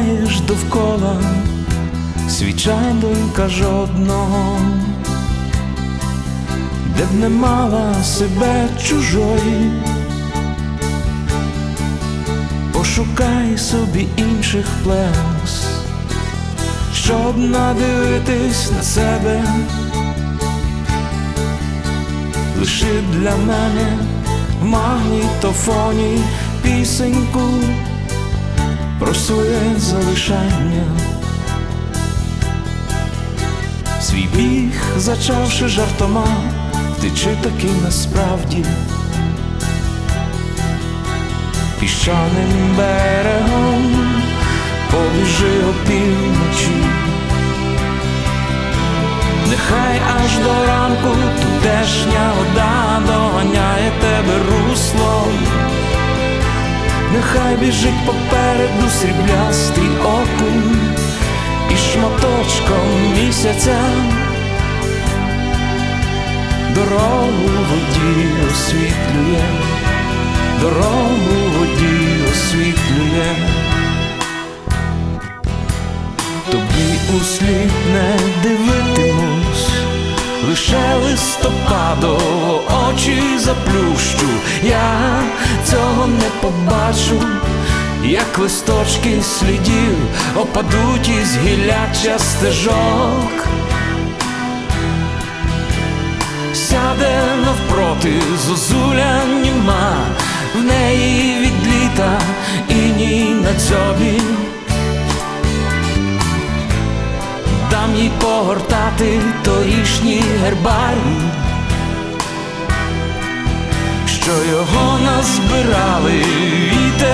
знаєш довкола свіча донька жодного, де б не мала себе чужої. Пошукай собі інших плес, щоб надивитись на себе. Лиши для мене в магнітофоні пісеньку про своє залишання. Свій біг зачавши жартома, втечи таки насправді піщаним берегом, побіжи опівночі. Нехай аж до ранку тутешня вода доганяє тебе руслом. Нехай біжить попереду сріблястий окунь і шматочком місяця дорогу воді освітлює, дорогу воді освітлює. Тобі услід не дивитимусь, лише листопадово очі заплющу. Я цього не побачу, як листочки слідів опадуть із гілляча стежок. Сяде навпроти зозуля німа, в неї від літа іній на дзьобі. Дам їй погортати торішній гербарій, що його назбирали вітер